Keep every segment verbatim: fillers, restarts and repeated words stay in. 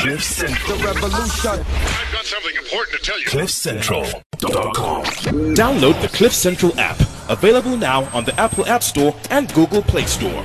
Cliff Central. The revolution. I've got something important to tell you. Cliff Central dot com. Download the Cliff Central app. Available now on the Apple App Store and Google Play Store.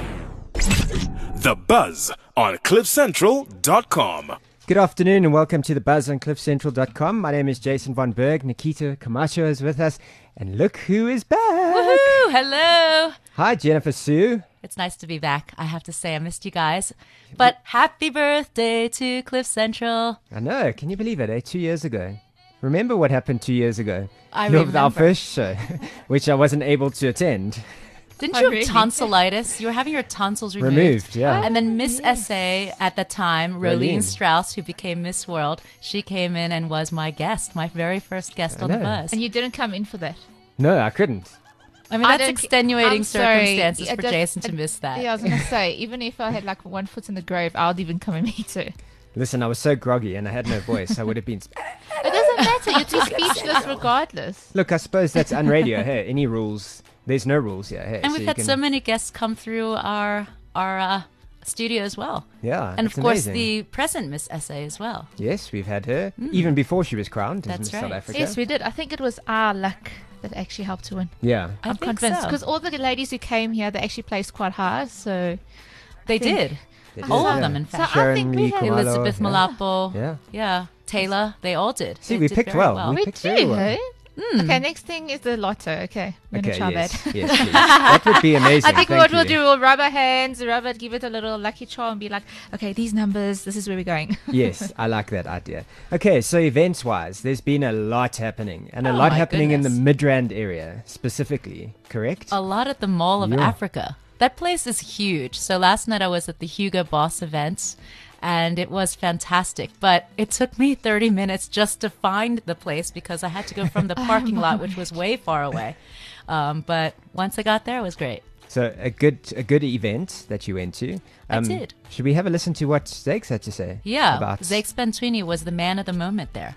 The Buzz on Cliff Central dot com. Good afternoon and welcome to The Buzz on Cliff Central dot com. My name is Jason Von Berg. Nikita Camacho is with us. And look who is back. Woohoo! Hello. Hi, Jennifer Sue. It's nice to be back. I have to say I missed you guys. But happy birthday to Cliff Central. I know. Can you believe it, eh? Two years ago. Remember what happened two years ago? I Your- remember. Our first show, which I wasn't able to attend. Didn't Oh, you have really? tonsillitis? You were having your tonsils removed. Removed, yeah. And then Miss S A at the time, Rolene. Rolene Strauss, who became Miss World, she came in and was my guest, my very first guest I on The know. Buzz. And you didn't come in for that. No, I couldn't. I mean, I that's don't- extenuating I'm sorry. circumstances I for don't- Jason to I- miss that. Yeah, I was going to say, even if I had like one foot in the grave, I would even come and meet her. Listen, I was so groggy and I had no voice. I would have been... Sp- It doesn't matter. You're too speechless regardless. Look, I suppose that's unradio. Hey, any rules? There's no rules here. Hey, And so we've you had can- so many guests come through our our uh, studio as well. Yeah, And of it's course, amazing. the present Miss S A as well. Yes, we've had her, even before she was crowned as That's Miss South right. Africa. Yes, we did. I think it was our luck that actually helped to win. Yeah. I I'm think convinced. so. Because all the ladies who came here, they actually placed quite high. So They think- did. They All did, of yeah. them, in So fact. I Sharon think we Lee had- Kumalo, Elizabeth yeah. Malapo. Yeah. Yeah. Taylor. They all did. See, They we did picked very well. We we picked do, very well. hey? Okay, next thing is the lotto. Okay, I'm Okay, going to try yes, that. yes, please. That would be amazing. I think Thank what you. we'll do, we'll rub our hands, rub it, give it a little lucky charm, and be like, okay, these numbers, this is where we're going. Yes, I like that idea. Okay, so events-wise, there's been a lot happening, and a Oh lot my happening in goodness. the Midrand area specifically. Correct? A lot at the Mall of Yeah. Africa. That place is huge. So last night I was at the Hugo Boss event and it was fantastic. But it took me thirty minutes just to find the place because I had to go from the parking lot, which was way far away. Um, but once I got there, it was great. So a good a good event that you went to. I did. Should we have a listen to what Zakes had to say? Yeah, About Zakes Bantwini was the man of the moment there.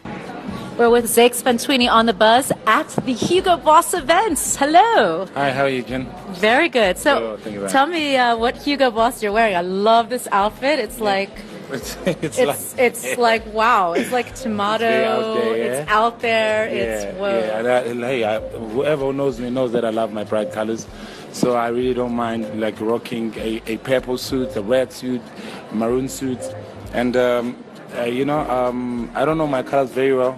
We're with Zakes Bantwini on the Buzz at the Hugo Boss events. Hello. Hi, how are you, Jen? Very good. So Oh, thank you very tell me uh, what Hugo Boss you're wearing. I love this outfit. It's like It's, it's, it's it's like wow. It's like tomato. very out there, yeah? It's out there. yeah, It's whoa. yeah. That, hey, I, whoever knows me knows that I love my bright colors, so I really don't mind like rocking a, a purple suit, a red suit, maroon suit, and um, uh, you know, um, I don't know my colors very well,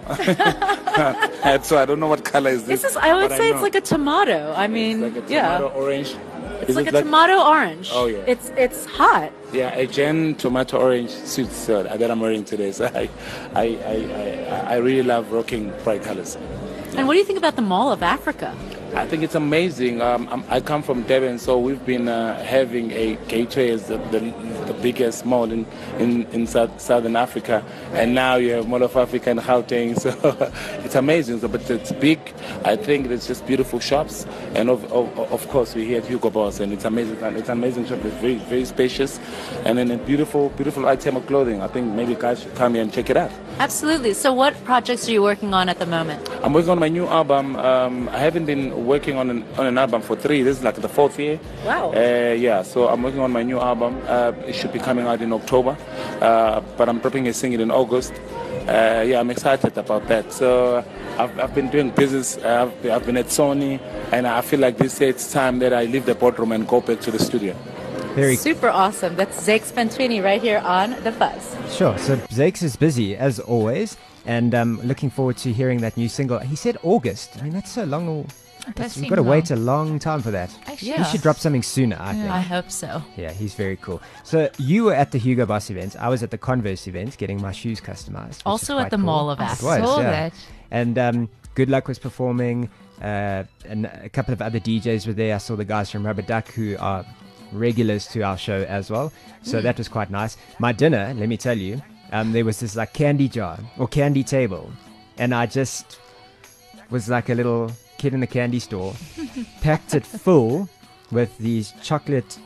and so I don't know what color is this. This is. I would but say know it's like a tomato. I mean, It's like a yeah. tomato orange. It's Is like it a tomato orange. Oh, yeah. It's it's hot. Yeah, a Jen tomato orange suit uh, that I'm wearing today. So I, I, I, I, I really love rocking bright colors. And what do you think about the Mall of Africa? I think it's amazing. Um, I'm, I come from Devon, so we've been uh, having a gateway as the, the, the biggest mall in, in, in South, Southern Africa. And now you have Mall of Africa in Gauteng, so it's amazing. So, but it's big. I think it's just beautiful shops. And of, of, of course, we're here at Hugo Boss, and it's amazing. It's an amazing shop. It's very, very spacious. And then a beautiful, beautiful item of clothing. I think maybe guys should come here and check it out. Absolutely. So, what projects are you working on at the moment? I'm working on my new album. Um, I haven't been working on an, on an album for three. This is like the fourth year. Wow. Uh, yeah, so I'm working on my new album. Uh, it should be coming out in October, uh, but I'm prepping a single in August. Uh, yeah, I'm excited about that. So I've, I've been doing business. Uh, I've, I've been at Sony, and I feel like this year it's time that I leave the boardroom and go back to the studio. Very Super awesome. That's Zakes Bantwini right here on The Buzz. sure. So Zakes is busy as always, and um, looking forward to hearing that new single. He said August. I mean, that's so long. It does That's, seem you've got to long. wait a long time for that. Actually, Yeah. He should drop something sooner, I think. I hope so. Yeah, he's very cool. So you were at the Hugo Boss event. I was at the Converse event getting my shoes customized. which is Also at quite the cool. Mall of I Africa. was, saw yeah. that. And um, Good Luck was performing, uh, and a couple of other D Js were there. I saw the guys from Rubber Duck who are regulars to our show as well. So that was quite nice. My dinner, let me tell you, um, there was this like candy jar or candy table, and I just was like a little kid in the candy store, packed it full with these chocolate,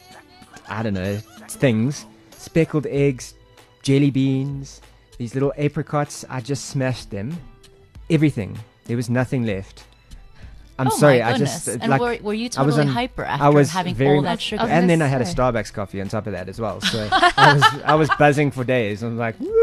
I don't know, things, speckled eggs, jelly beans, these little apricots. I just smashed them. Everything. There was nothing left. I'm oh sorry, my I goodness. just uh, and like were, were you I was totally on- hyper I after was having very all much- that sugar? I was and gonna then I had a say. Starbucks coffee on top of that as well. So I was I was buzzing for days. I'm like, woo!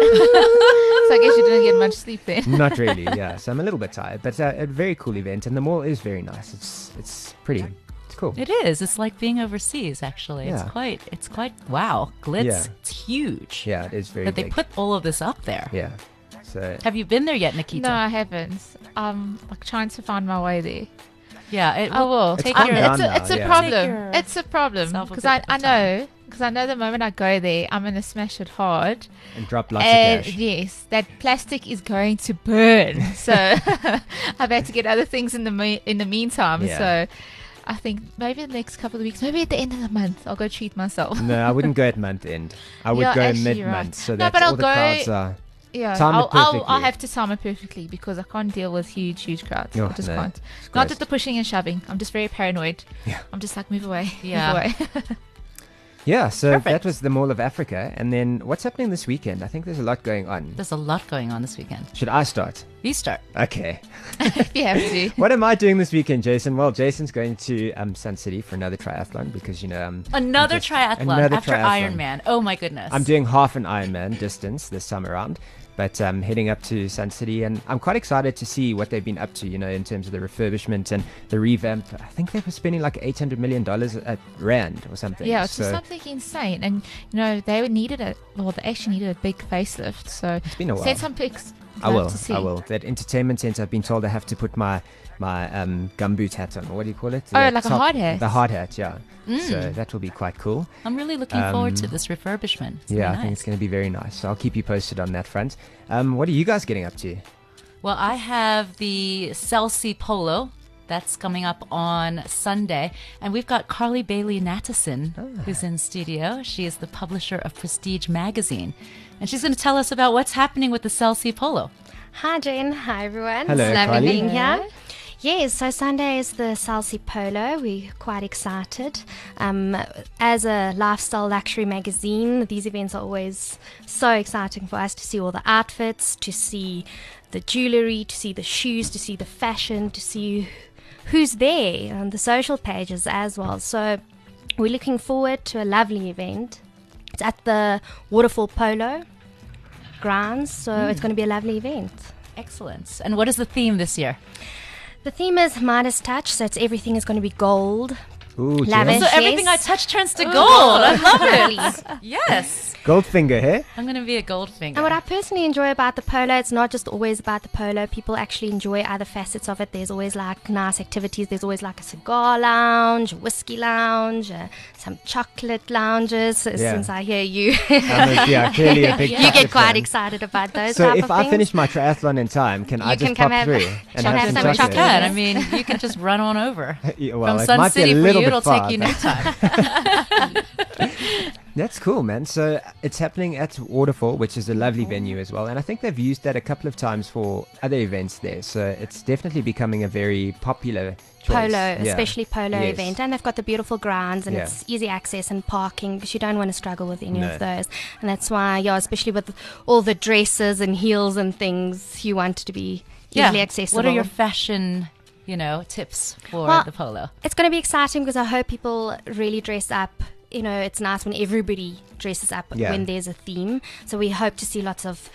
So I guess you didn't get much sleep then. Not really, yeah. So I'm a little bit tired, but uh, a very cool event, and the mall is very nice. It's it's pretty, it's cool. It is. It's like being overseas. Actually, Yeah. it's quite. It's quite. Wow, Glitz. Yeah. It's huge. Yeah, it is very That they big. put all of this up there. yeah. So Have you been there yet, Nikita? No, I haven't. I'm like trying to find my way there. Yeah, it I will. Take calmed your. down it's a, now, it's a yeah. problem. Take your It's a problem self a because bit I, of I time. know because I know the moment I go there, I'm gonna smash it hard. and drop lots And of cash. yes, that plastic is going to burn. So I've had to get other things in the me- in the meantime. Yeah. So I think maybe the next couple of weeks, maybe at the end of the month, I'll go treat myself. No, I wouldn't go at month end. I would You're go actually mid month, right. so No, that but all I'll the go- crowds are. Yeah, Time it I'll, I'll, I'll perfectly. have to time it perfectly because I can't deal with huge, huge crowds. Oh, I just no. can't. It's Not gross. with the pushing and shoving. I'm just very paranoid. Yeah. I'm just like, move away. Yeah. Move away. Yeah, so Perfect. that was the Mall of Africa, and then what's happening this weekend? I think there's a lot going on. There's a lot going on this weekend. Should I start? You start. Okay. if you have to. What am I doing this weekend, Jason? Well, Jason's going to um, Sun City for another triathlon because, you know, um, Another I'm just- triathlon another after triathlon. Ironman. Oh my goodness. I'm doing half an Ironman distance this time around, but um, heading up to Sun City, and I'm quite excited to see what they've been up to, you know, in terms of the refurbishment and the revamp. I think they were spending like eight hundred million dollars at Rand or something. Yeah, it's so just something insane. And, you know, they needed a, well, they actually needed a big facelift. So it's been a while. send some pics. I Love will. to see. I will. That entertainment center, I've been told I have to put my my um, gumboot hat on. Or what do you call it? Oh, The like a hard hat. The hard hat, yeah. Mm. So that will be quite cool. I'm really looking forward to Um, this refurbishment. It's yeah, gonna be I think it's nice. going to be very nice. So I'll keep you posted on that front. Um, what are you guys getting up to? Well, I have the Celsi Polo. That's coming up on Sunday. And we've got Carly Bailey Nattison, Ah. who's in studio. She is the publisher of Prestige Magazine. And she's going to tell us about what's happening with the Celsi Polo. Hi, Jen. Hi, everyone. Hello, it's lovely Carly. being here. Yes, so Sunday is the Celsi Polo. We're quite excited. Um, as a lifestyle luxury magazine, these events are always so exciting for us to see all the outfits, to see the jewellery, to see the shoes, to see the fashion, to see who's there on the social pages as well. So we're looking forward to a lovely event. It's at the Waterfall Polo grounds, so it's going to be a lovely event. Excellent. And what is the theme this year? The theme is Midas Touch, so it's everything is going to be gold. Ooh, Lavish. Jen. So everything I Yes. touch turns to gold. I love it. Yes. Goldfinger, hey? I'm going to be a Goldfinger. And what I personally enjoy about the polo, it's not just always about the polo. People actually enjoy other facets of it. There's always like nice activities. There's always like a cigar lounge, a whiskey lounge, uh, some chocolate lounges. Yeah. Since I hear you, I'm a, yeah, clearly a big you chocolate get quite fan. excited about those So type if of I things. finish my triathlon in time, can I You just can come pop have- through can and have have some some You chocolate. can. Yes. I mean, you can just run on over. Yeah, well, From it Sun might be a City for little you, bit it'll far, take you but- no time. That's cool, man. So it's happening at Waterfall, which is a lovely venue as well. And I think they've used that a couple of times for other events there. So it's definitely becoming a very popular choice. Polo, Yeah. especially polo Yes. event, and they've got the beautiful grounds, and Yeah. it's easy access and parking because you don't want to struggle with any No. of those. And that's why, yeah, especially with all the dresses and heels and things, you want it to be easily accessible. What are your fashion, you know, tips for Well, the polo? It's going to be exciting because I hope people really dress up. You know, it's nice when everybody dresses up Yeah. when there's a theme. So we hope to see lots of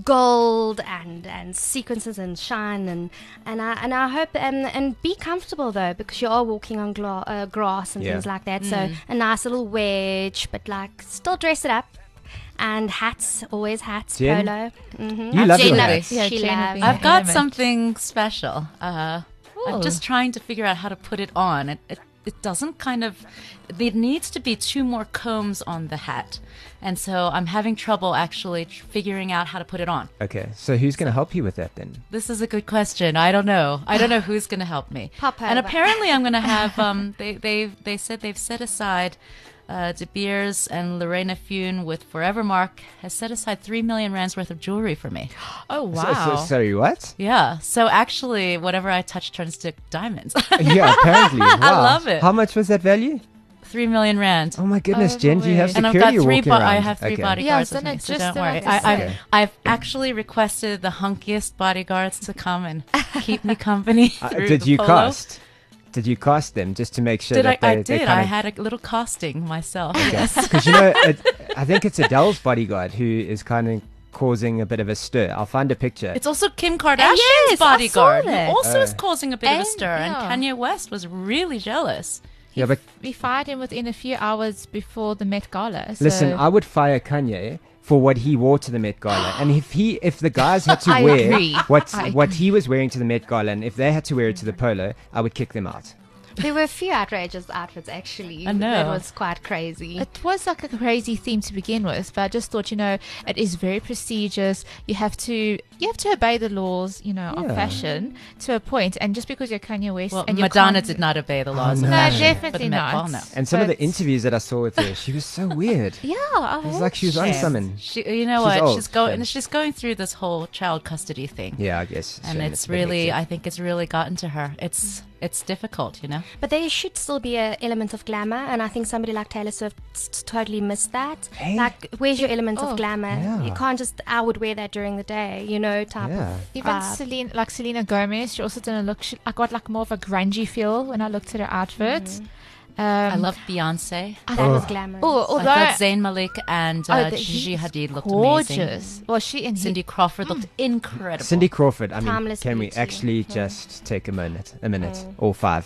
gold and and sequences and shine and and I and I hope and and be comfortable though because you are walking on gla- uh, grass and Yeah. things like that. So a nice little wedge, but like still dress it up. And hats, always hats, Jen? polo. Mm-hmm. You love Jen your loves- hats. Yeah, she Jen would loves be- it. I've got Element. something special. Uh, I'm Ooh. just trying to figure out how to put it on. It, it it doesn't kind of. There needs to be two more combs on the hat, and so I'm having trouble actually tr- figuring out how to put it on. Okay, so who's going to help you with that then? This is a good question. I don't know. I don't know who's going to help me. Pop and over. apparently, I'm going to have. Um, they they they said they've set aside. Uh, De Beers and Lorena Fune with Forever Mark has set aside three million rands worth of jewelry for me. Oh, So, wow. so, sorry, what? Yeah. So actually, whatever I touch turns to diamonds. Yeah, apparently. Wow. love it. How much was that value? three million rand. Oh my goodness, Jen, do you have And I've security got three. walking Bo- around? I have three Okay. bodyguards Yeah, with so me, no, so just don't about worry. to I, I've, say. I've actually requested the hunkiest bodyguards to come and keep me company. Uh, through did the you polo. cast? Did you cast them just to make sure Did I? that they, I they did. kind I of, had a little casting myself. Yes. because you know, it, I think it's Adele's bodyguard who is kind of causing a bit of a stir. I'll find a picture. It's also Kim Kardashian's yes, I saw bodyguard, who that. also Oh. is causing a bit of a And- stir. And yeah. Kanye West was really jealous. yeah, but We fired him within a few hours before the Met Gala. So listen, I would fire Kanye for what he wore to the Met Gala, and if he, if the guys had to I wear agree. what I what he was wearing to the Met Gala, and if they had to wear it to the polo, I would kick them out. There were a few outrageous outfits actually. I know. That was quite crazy. it was like a crazy theme to begin with, but I just thought, you know, it is very prestigious. You have to you have to obey the laws, you know, Yeah. of fashion to a point. And just because you're Kanye West, Well, and you Madonna can't- did not obey the laws. no. of No, fashion for the definitely Met not. Ball, no. And some of the But- interviews that I saw with her, she was so weird. Yeah, I It was hope like she was on so. something. She, you know She's what? old, she's going. so- She's going through this whole child custody thing, Yeah, I guess. and shame it's a bit really. hectic. I think it's really gotten to her. It's it's difficult, you know. But there should still be an element of glamour, and I think somebody like Taylor Swift s- totally missed that. Hey. Like, where's your element Oh, of glamour? yeah. You can't just, I would wear that during the day, you know, type Yeah. of Even vibe. Selena, like Selena Gomez, she also didn't look. She, I got like more of a grungy feel when I looked at her outfit. Um, I love Beyonce. That was glamorous. Oh, I although thought Zayn Malik and oh, uh, the- Gigi he's Hadid looked gorgeous. amazing. Well, she and Cindy Crawford looked incredible. Cindy Crawford. I mean, Timeless can we beauty. actually just take a minute, a minute, or five?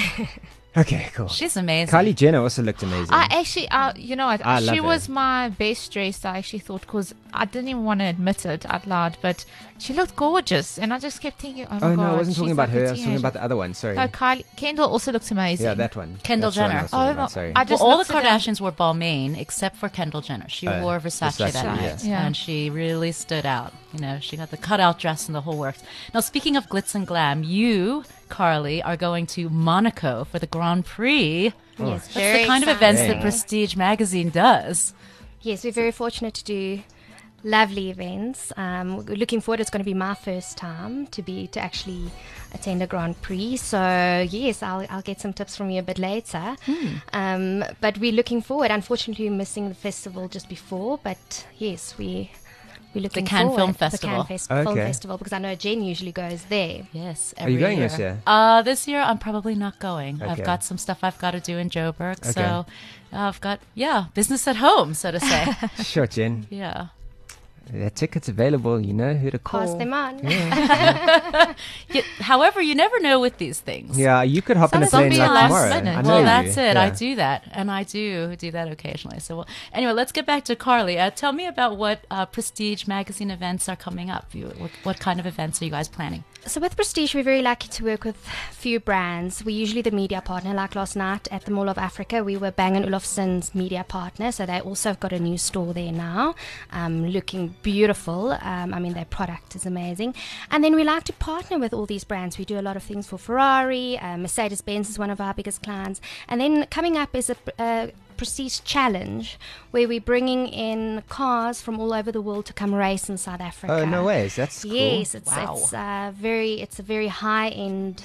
Okay, cool. She's amazing. Kylie Jenner also looked amazing. I actually, uh, you know what? I love she her. was my best dressed. I actually thought because I didn't even want to admit it out loud, but she looked gorgeous, and I just kept thinking, oh my oh god. no, I wasn't talking she's about like a her. I was talking teenager. about the other one. Sorry. No, Kylie Kendall also looks amazing. Yeah, that one. Kendall That's the one I Jenner. was talking Oh, about, no, sorry. I Well, just all the looked at her- Kardashians were Balmain except for Kendall Jenner. She Oh, wore Versace, that Versace, night, yes. Yeah. and she really stood out. You know, she got the cutout dress and the whole works. Now, speaking of glitz and glam, you, Carly, are going to Monaco for the Grand Prix. Yes, That's very the kind of events exciting. that Prestige magazine does. Yes, we're very fortunate to do lovely events. Um, we're looking forward. It's going to be my first time to be to actually attend a Grand Prix. So yes, I'll I'll get some tips from you a bit later. Um, but we're looking forward. Unfortunately, we're missing the festival just before. But yes, we. We're looking Cannes forward. Film The Festival. Cannes Fes- Film Okay. Festival, because I know Jen usually goes there. Yes, Are every you going year. this year? Uh, this year I'm probably not going. I've Okay. got some stuff I've got to do in Joburg, Okay. so I've got yeah business at home, so to say. Sure, Jen. yeah. There are tickets available. You know who to call. Pass them on. Yeah. However, you never know with these things. Yeah, you could hop in a Some plane be like last tomorrow. minute. I know Well, you. that's it. I Yeah. do that, and I do do that occasionally. So, well, anyway, let's get back to Carly. Uh, tell me about what uh, Prestige magazine events are coming up. You, what, what kind of events are you guys planning? So with Prestige, we're very lucky to work with few brands. We're usually the media partner. Like last night at the Mall of Africa, we were Bang and Olufsen's media partner. So they also have got a new store there now, um, looking beautiful. Um, I mean, their product is amazing. And then we like to partner with all these brands. We do a lot of things for Ferrari. Uh, Mercedes-Benz is one of our biggest clients. And then coming up is a... a Prestige Challenge, where we're bringing in cars from all over the world to come race in South Africa. Oh no ways. That's cool. Yes, it's Wow. it's uh, very it's a very high end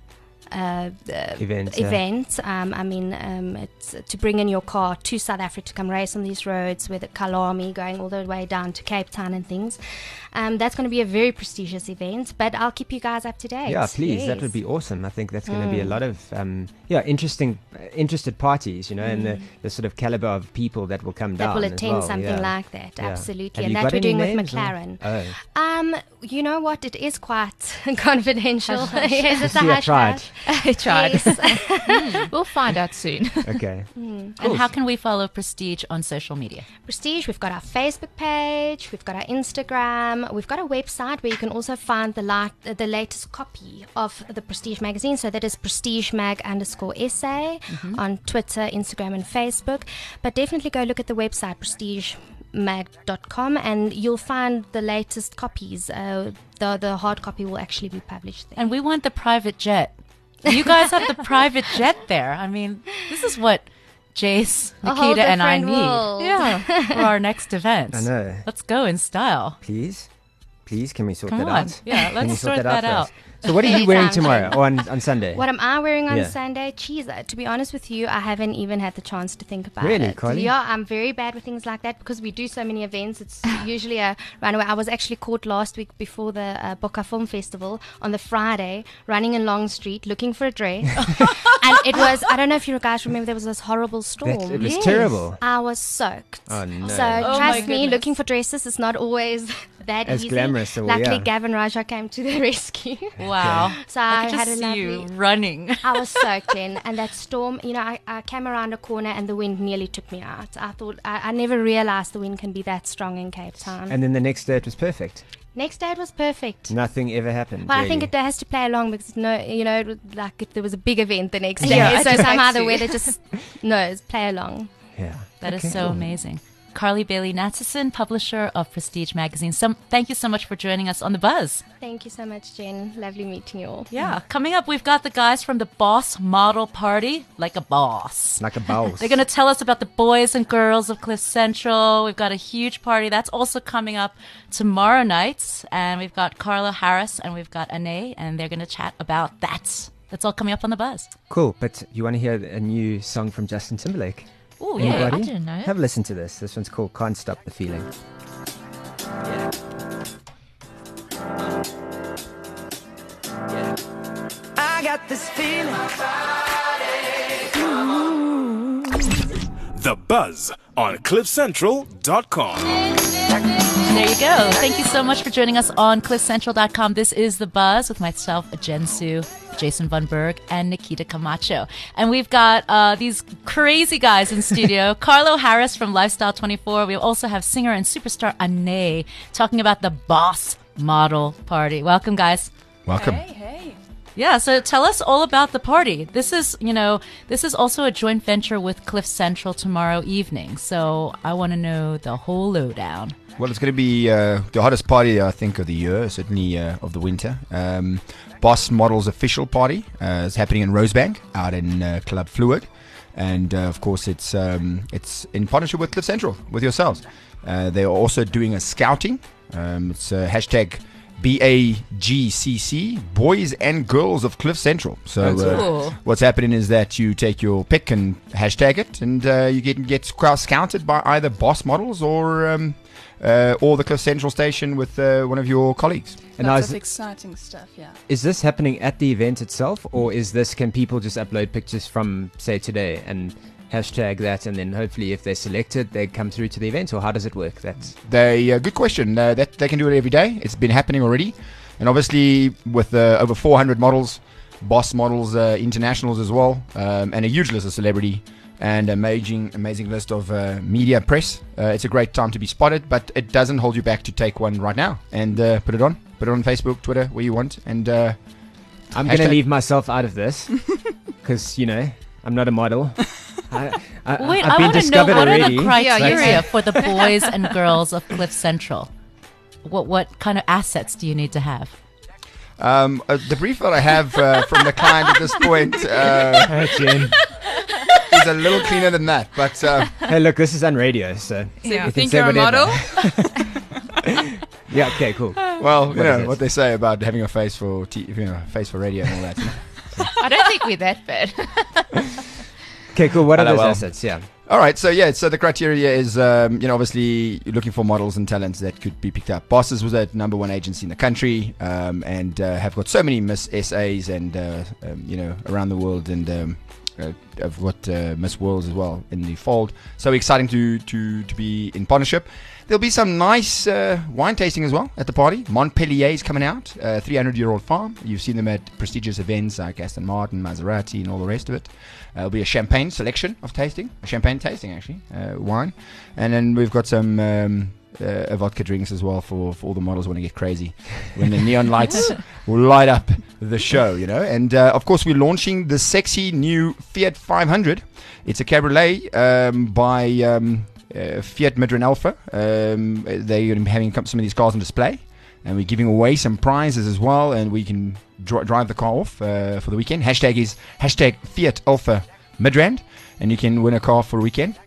uh, uh, Event, yeah. event. Um, I mean, um, it's to bring in your car to South Africa to come race on these roads with the Kalami going all the way down to Cape Town and things. Um, that's going to be a very prestigious event, but I'll keep you guys up to date. Yeah, please. That would Yes. be awesome. I think that's going to be a Mm. lot of um, yeah interesting, uh, interested parties. You know, and the, the sort of caliber of people that will come That down. will as attend well, something yeah. like that, Yeah. absolutely. Have And you that got we're any doing with names or- McLaren. Oh. Um, you know what? It is quite confidential. Hush, hush. Yes, it's a See, I hush tried. hush. I tried. Yes. We'll find out soon. Okay. And how can we follow Prestige on social media? Prestige, we've got our Facebook page, we've got our Instagram, we've got a website where you can also find the la- the latest copy of the Prestige magazine. So that is prestigemag underscore SA on Twitter, Instagram, and Facebook. But definitely go look at the website, prestigemag dot com, and you'll find the latest copies. Uh, the, the hard copy will actually be published there. And we want the private jet. You guys have the private jet there. I mean, this is what Jace, A whole Nikita, and I different need world. Yeah. for our next event. I know. Let's go in style. Please, please, can we sort Come that on. out? Yeah, Can you let's sort sort that out that for out. us? So what are you wearing Anytime, tomorrow Jen. or on, on Sunday? What am I wearing on Yeah. Sunday? Cheese. uh, To be honest with you, I haven't even had the chance to think about Really, it. Carly? Yeah, I'm very bad with things like that because we do so many events. It's usually a runaway. I was actually caught last week before the uh, Boca Film Festival on the Friday, running in Long Street looking for a dress. And it was, I don't know if you guys remember, there was this horrible storm. That- it was terrible. I was soaked. Oh, no. So Oh, my trust me, goodness. looking for dresses is not always that As easy. glamorous, so, Luckily, yeah. Gavin Raja came to the rescue. Wow. So I I, could had just a see you lovely. running. I was soaked in, and that storm, you know, I, I came around a corner and the wind nearly took me out. I thought, I, I never realized the wind can be that strong in Cape Town. And then the next day it was perfect. Next day it was perfect. Nothing ever happened. Well, I think really. it has to play along because, no, you know, it was like if there was a big event the next day. Yeah, I so think somehow so. the weather just knows, play along. Yeah. That is Okay. so amazing. Carly Bailey Natson, publisher of Prestige Magazine. Some, thank you so much for joining us on The Buzz. Thank you so much, Jen. Lovely meeting you all. Yeah. Coming up, we've got the guys from the Boss Model Party, like a boss. Like a boss. They're going to tell us about the boys and girls of Cliff Central. We've got a huge party. That's also coming up tomorrow night. And we've got Carlo Harris and we've got Ane, and they're going to chat about that. That's all coming up on The Buzz. Cool, but you want to hear a new song from Justin Timberlake? Oh, Yeah, yeah. I didn't know. Have a listen to this. This one's called Can't Stop the Feeling. I got this feeling. The Buzz on cliff central dot com. There you go. Thank you so much for joining us on cliff central dot com. This is The Buzz with myself, Jen Su, Jason Von Berg, and Nikita Camacho. And we've got uh, these crazy guys in studio. Carlo Harris from Lifestyle twenty-four. We also have singer and superstar Ane talking about the Boss Model Party. Welcome, guys. Welcome. Yeah, so tell us all about the party. This is, you know, this is also a joint venture with Cliff Central tomorrow evening. So I want to know the whole lowdown. Well, it's going to be uh, the hottest party, I think, of the year, certainly uh, of the winter. Um, Boss Models official party uh, is happening in Rosebank, out in uh, Club Fluid, and uh, of course, it's um, it's in partnership with Cliff Central, with yourselves. Uh, they are also doing a scouting. Um, it's uh, hashtag B A G C C, Boys and Girls of Cliff Central. So That's uh, cool. what's happening is that you take your pick and hashtag it, and uh, you get get scouted by either Boss Models or um, uh, or the Cliff Central station with uh, one of your colleagues. And now Lots is, of exciting stuff, yeah. is this happening at the event itself, or is this, can people just upload pictures from, say, today and hashtag that, and then hopefully if they're selected, they come through to the event, or how does it work? That's They uh, good question. Uh, that they can do it every day. It's been happening already, and obviously with uh, over four hundred models, Boss Models, uh, internationals as well, um, and a huge list of celebrity and amazing, amazing list of uh, media press. Uh, it's a great time to be spotted, but it doesn't hold you back to take one right now and uh, put it on. Put it on Facebook, Twitter, where you want, and uh, I'm going to Hashtag- leave myself out of this because, you know, I'm not a model. I, I, Wait, I've I been want to know discovered what already. are the criteria Yeah, for the boys and girls of Cliff Central? What what kind of assets do you need to have? um, uh, the brief that I have uh, from the client at this point uh, Hey, Jen. is a little cleaner than that, but. Uh, Hey, look, this is on radio, so So you you can think say you're a whatever. model? Yeah, okay, cool. Well, you What is know it? what they say about having a face for t- you know, face for radio and all that. You know? I don't think we're that bad. Okay, cool. What are Hello, those well. assets? Yeah. All right, so yeah, so the criteria is, um, you know, obviously you're looking for models and talents that could be picked up. Bosses was that number one agency in the country, um, and uh, have got so many Miss S As and uh, um, you know, around the world, and um, uh, I've got uh, Miss Worlds as well in the fold. So exciting to to to be in partnership. There'll be some nice uh, wine tasting as well at the party. Montpellier is coming out, a three hundred year old farm. You've seen them at prestigious events like Aston Martin, Maserati, and all the rest of it. Uh, there'll be a champagne selection of tasting, a champagne tasting actually, uh, wine, and then we've got some um, uh, vodka drinks as well for, for all the models who want to get crazy when the neon lights will light up the show, you know. And uh, of course, we're launching the sexy new Fiat five hundred. It's a cabriolet um, by um, uh, Fiat Midran Alpha. Um, they're having some of these cars on display, and we're giving away some prizes as well, and we can dri- drive the car off uh, for the weekend. Hashtag is hashtag Fiat Alpha Midrand, and you can win a car for a weekend.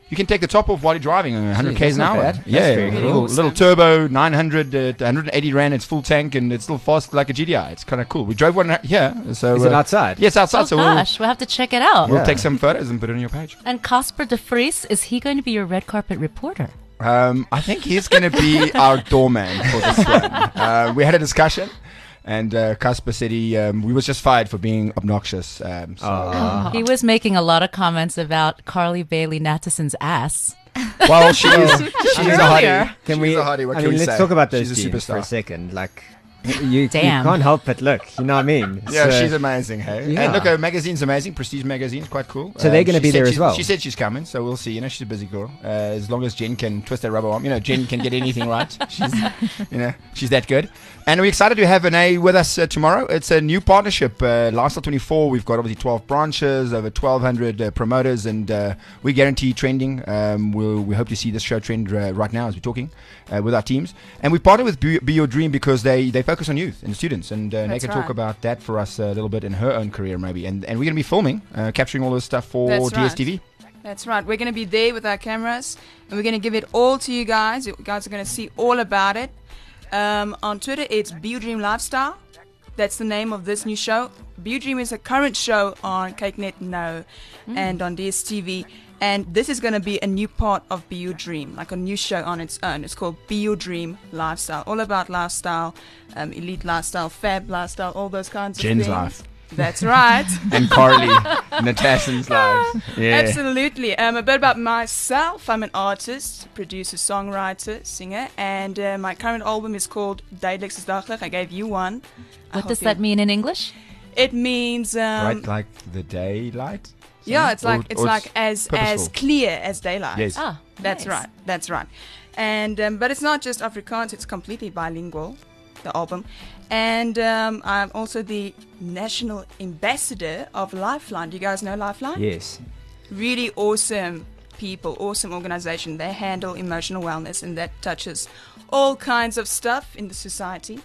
You can take the top off while you're driving, uh, one hundred Gee, k's that's an not hour. bad. That's Yeah, very a cool. little, Awesome. little turbo, nine hundred, uh, one hundred eighty rand. It's full tank and it's still fast like a G T I. It's kind of cool. We drove one here. So Is it uh, outside? Yes, outside. Oh so we'll, gosh, we'll have to check it out. we'll Yeah. take some photos and put it on your page. And Casper de Vries, is he going to be your red carpet reporter? Um, I think he's going to be our doorman for this one. Uh, we had a discussion. And uh, Casper said he um, we was just fired for being obnoxious. Um, so, Aw. He was making a lot of comments about Carly Bailey Nattison's ass. well, she is she's a earlier. hottie. Can She's we? a hottie. What I can mean, we let's say? talk about those She's a jeans for a superstar. second. Like, you, you Damn. can't help but look. You know what I mean? Yeah, So- she's amazing, hey. Yeah. And look, her magazine's amazing. Prestige magazine's quite cool. So they're Um, gonna she be said there as she's- well? She said she's coming, so we'll see. You know, she's a busy girl. Uh, as long as Jen can twist that rubber arm, you know, Jen can get anything right. She's, you know, she's that good. And we're excited to have Renee with us uh, tomorrow. It's a new partnership. Uh, Lifestyle twenty-four. We've got obviously twelve branches, over twelve hundred uh, promoters, and uh, we guarantee trending. Um, we'll, we hope to see this show trend uh, right now as we're talking uh, with our teams. And we partnered with Be, Be Your Dream because they, they focus on youth and students, and uh, they That's can talk right. about that for us a little bit in her own career maybe. And and we're going to be filming, uh, capturing all this stuff for That's D S T V. That's right. We're going to be there with our cameras, and we're going to give it all to you guys. You guys are going to see all about it. Um, on Twitter, it's Be Your Dream Lifestyle. That's the name of this new show. Be Your Dream is a current show on CakeNet Now and on D S T V. And this is going to be a new part of Be Your Dream, like a new show on its own. It's called Be Your Dream Lifestyle. All about lifestyle, um, elite lifestyle, fab lifestyle, all those kinds Jen's of things. life. That's right. And Carly, Natasha's lives. Yeah. Absolutely. Um, a bit about myself. I'm an artist, producer, songwriter, singer, and uh, my current album is called Duidelijks is Daglig. I gave you one. I What hope does you- that mean in English? It means um, Right, like the daylight? yeah, it's like Or- it's or like as as purposeful? clear as daylight. Yes. Ah, That's nice. right. That's right. And um, but it's not just Afrikaans. It's completely bilingual. The album, and um, I'm also the national ambassador of Lifeline. Do you guys know Lifeline? Yes. Really awesome people, awesome organization. They handle emotional wellness, and that touches all kinds of stuff in the society.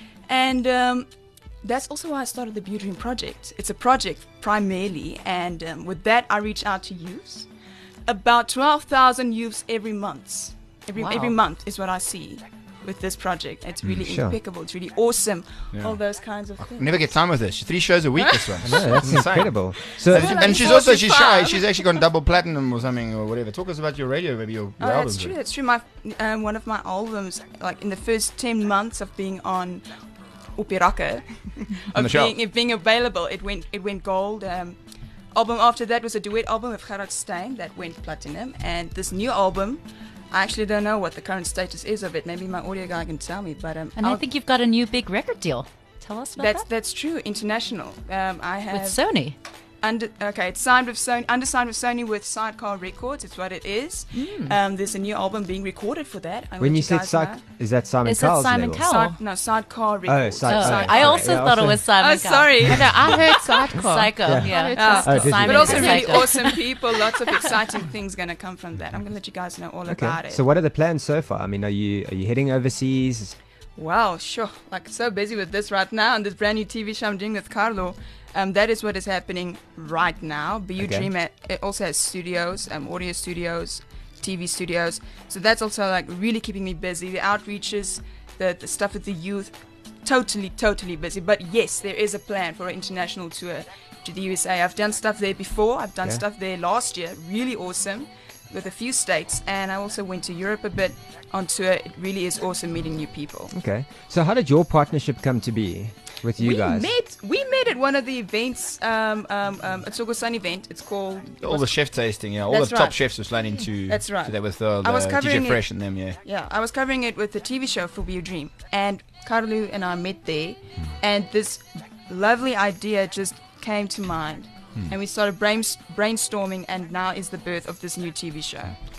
And um, that's also why I started the Be Your Dream Project. It's a project primarily, and um, with that, I reach out to youths. About twelve thousand youths every month. Every Wow. every month is what I see with this project. It's really sure. impeccable. It's really awesome. Yeah. All those kinds of things. Never get time with this. Three shows a week, this one. No, that's It's insane. incredible. So, And, and she's also she's shy. forty-five. She's actually gone double platinum or something or whatever. Talk us about your radio, maybe your, your Oh, albums. that's true. That's true. My um, one of my albums, like in the first ten months of being on Upiraka, On the of show. being, it being available, it went it went gold. Um, album after that was a duet album with Gerard Stein that went platinum, and this new album, I actually don't know what the current status is of it. Maybe my audio guy can tell me. But um, And I I'll- think you've got a new big record deal. Tell us about that's that. that's true. International. Um, I have With Sony. Under, okay, it's signed with Sony, undersigned with Sony with Sidecar Records. It's what it is. Um, there's a new album being recorded for that. I'll when let you said guys Syc, know. is that Simon Is that Cowell's Simon label? Cowell? Side, no, Sidecar Records. Side- Oh, Sorry. I also Yeah, thought it also- was Simon Oh, Cowell. sorry. No, I heard Sidecar. Psycho, Yeah. yeah. Yeah. Oh, did you? Simon But also is really Psycho. awesome people. Lots of exciting things going to come from that. I'm going to let you guys know all about Okay. it. So, what are the plans so far? I mean, are you are you heading overseas? Wow, sure. Like so busy with this right now and this brand new T V show I'm doing with Carlo. Um, that is what is happening right now. Be Your Okay. Dream at, it also has studios, um, audio studios, T V studios. So that's also like really keeping me busy. The outreaches, the, the stuff with the youth, totally, totally busy. But yes, there is a plan for an international tour to the U S A. I've done stuff there before. I've done Yeah. stuff there last year. Really awesome. With a few states, and I also went to Europe a bit on tour. It really is awesome meeting new people. Okay. So, how did your partnership come to be with you we guys? met we met at one of the events, um, um, um, a Tsogo-san event. It's called. All the chef tasting, yeah. All That's the top right. chefs were slating to, That's right. to that with uh, I was the D covering J it- Fresh and them, yeah. Yeah, I was covering it with the T V show For Be Your Dream, and Carlo and I met there, and this lovely idea just came to mind, and we started brain- brainstorming, and now is the birth of this new T V show.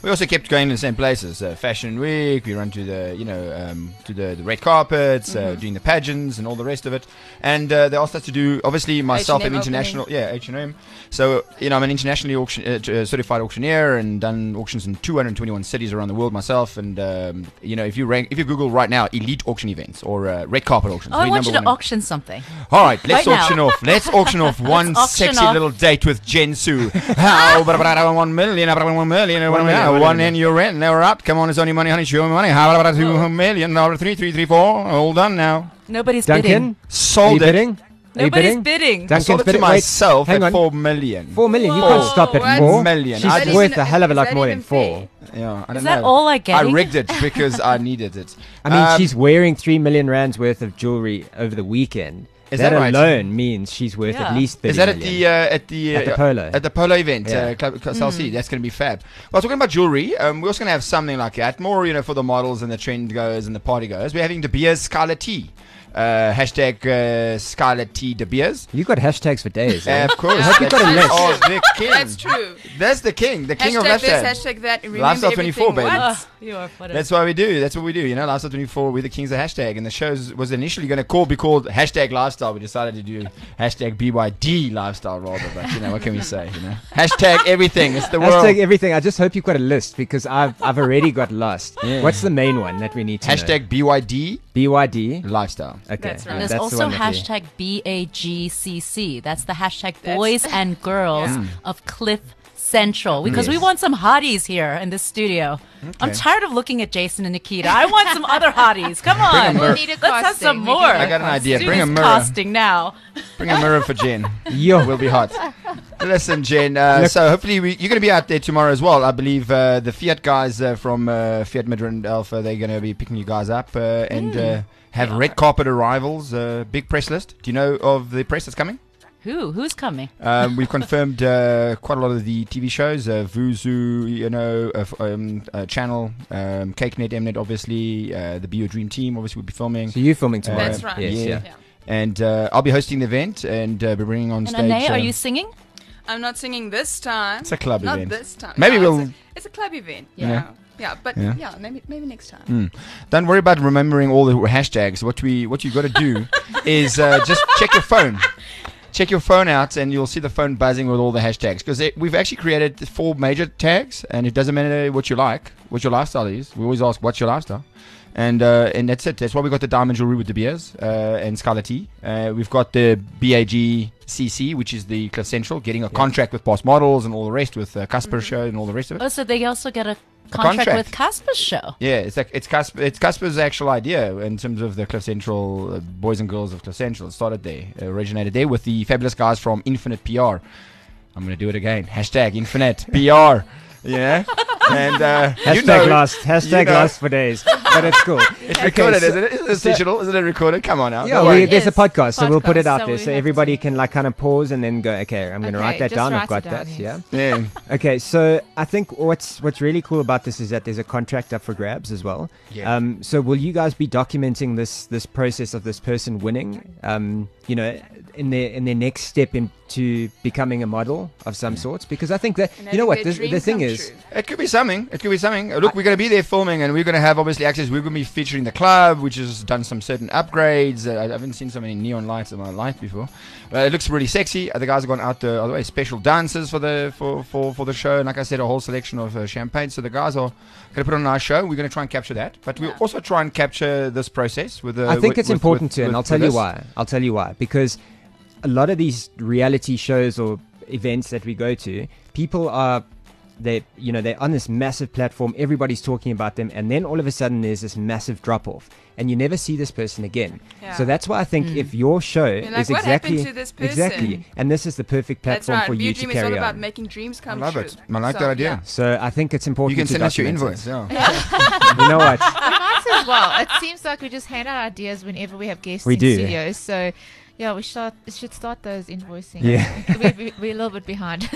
we also kept going to the same places. Uh, Fashion Week, we run to the, you know, um, to the, the red carpets, Mm-hmm. uh, doing the pageants and all the rest of it. And uh, they asked us to do, obviously, myself, H and M I'm international, yeah, H and M. So, you know, I'm an internationally auction, uh, uh, certified auctioneer and done auctions in two hundred twenty-one cities around the world myself. And, um, you know, if you rank, if you Google right now, elite auction events or uh, red carpet auctions. Oh, I we're want you number to one in- auction something. All right, let's Right now. auction off. Let's auction off one Let's auction sexy off. little date with Jen Su. How? But I want one million. I want one million. I want One million, one, one one million. in your rent. Now we're out. Come on, it's only money, honey. Show me money. How about two million? Now three, three, three, four. All done now. Nobody's Duncan, bidding. are you Sold it. bidding? Are you Nobody's bidding? bidding. I Duncan's sold it to bidding. Wait, myself hang at on. four million. Four million. You Whoa, can't stop at what? four. Million. She's I Is that worth even- a hell of a is lot that more even than four. fair? Yeah, I don't Is that know. all I I get? rigged it because I needed it. I mean, Um, she's wearing three million rands worth of jewelry over the weekend. Is that, that right? alone means she's worth Yeah. at least thirty Is that at million. the uh, at the uh, At the polo. at the polo event? Yeah. Uh, Club, Club South Sea. That's going to be fab. Well, talking about jewelry, um, we're also going to have something like that, more you know for the models and the trend goers and the party goers. We're having De Beers Scarlet Tea. Uh, hashtag uh, Scarlet Tea De Beers. You got hashtags for days. Uh, eh? of course. I hope you got a That's- list. Oh, the king. That's true. That's the king. The king Hashtag of this, hashtags. hashtag that. Remember Lifestyle twenty-four, everything. baby. What? Ugh, you are funny. That's why we do. That's what we do. You know, Lifestyle twenty-four, we're the kings of hashtag. And the show was initially going to call be called hashtag Lifestyle. We decided to do hashtag B Y D Lifestyle rather. But, you know, what can we say? You know, hashtag everything. It's the world. Hashtag everything. I just hope you've got a list because I've I've already got lost. Yeah. What's the main one that we need to know? Hashtag B Y D B Y D. Lifestyle. Okay. That's right. yeah, There's that's the also one that we- hashtag B A G C C. That's the hashtag That's- boys and girls Yeah. of Cliff Central because we Yes. want some hotties here in the studio. I'm tired of looking at Jason and Nikita. I want some other hotties. Come on. mirror. We need a Let's have some casting. We more. need a I got an idea. Do Bring a this mirror. casting now. Bring a mirror for Jen. Yo. We'll be hot. Listen, Jen. Uh, Look- so hopefully we, you're going to be out there tomorrow as well. I believe uh, the Fiat guys uh, from uh, Fiat Madrid Alpha, they're going to be picking you guys up uh, and uh, have red carpet arrivals. Uh, big press list. Do you know of the press that's coming? Who? Who's coming? Um, we've confirmed uh, quite a lot of the T V shows. Uh, Vuzu, you know, uh, f- um, uh, Channel, um, CakeNet, Mnet, obviously. Uh, the Be Your Dream team, obviously, will be filming. So you're filming tomorrow. That's right. Yes, Yeah. yeah. And uh, I'll be hosting the event and uh, be bringing on And stage. Anae, are uh, you singing? I'm not singing this time. It's a club not event. this time. Maybe No, we'll- It's a, it's a club event. Yeah. Yeah. Yeah, but Yeah. yeah, maybe maybe next time. Mm. Don't worry about remembering all the hashtags. What we what you got to do is uh, just check your phone. Check your phone out, and you'll see the phone buzzing with all the hashtags. Because we've actually created four major tags, and it doesn't matter what you like, what your lifestyle is. We always ask, "What's your lifestyle?" And uh, and that's it. That's why we got the diamond jewelry with De Beers uh, and Scarlet Tea. Uh, we've got the B A G C C, which is the Cliff Central, getting a contract with Past Models and all the rest with uh, Casper Show and all the rest of it. Oh, so they also get a contract, contract. with Casper's show. Yeah, it's like it's Casper, it's Casper's actual idea in terms of the Cliff Central uh, boys and girls of Cliff Central. It started there, uh, originated there with the fabulous guys from Infinite P R. I'm gonna do it again. Hashtag Infinite P R. Yeah, and uh, Hashtag you know, lost. Hashtag you know. lost for days. But it's cool. It's Okay, recorded, so- isn't it? Isn't it so- digital? Isn't it recorded? Come on now. Yeah, Don't we, worry. there's a Yes, podcast, so we'll put it podcast, out so there we so have everybody to- can like kind of pause and then go, okay, I'm going to Okay, write that just down. I've write got it that. down, Yeah. yes. Yeah. Okay, so I think what's what's really cool about this is that there's a contract up for grabs as well. Yeah. Um, so will you guys be documenting this this process of this person winning? Um, you know, in their in their next step into becoming a model of some sorts? Because I think that And you know having what their this, dream the thing come is. true. It could be something. It could be something. Uh, Look, we're going to be there filming, and we're going to have obviously access. We're going to be featuring the club, which has done some certain upgrades. Uh, I haven't seen so many neon lights in my life before. Uh, it looks really sexy. Uh, the guys have gone out the other way, special dances for the for, for, for the show, and like I said, a whole selection of uh, champagne. So the guys are going to put on a nice show. We're going to try and capture that, but we'll Yeah. also try and capture this process with. Uh, I think with- it's with- important with- to, and with- I'll tell with you this. why. I'll tell you why. Because a lot of these reality shows or events that we go to, people are they you know they're on this massive platform, everybody's talking about them, and then all of a sudden there's this massive drop off and you never see this person again. Yeah. So that's why I think if your show You're like, is "What happened exactly to this person?" exactly, and this is the perfect That's platform right. for Be you Your to Dream is all carry about on. making dreams come I love true. it. I like So, that idea. yeah. So I think it's important. You can to send us your document invoice. it. Yeah. You know what? We might as well. It seems like we just hand out ideas whenever we have guests We in do. studios. So, yeah, we should should start those invoicing. Yeah. we, we, we're a little bit behind.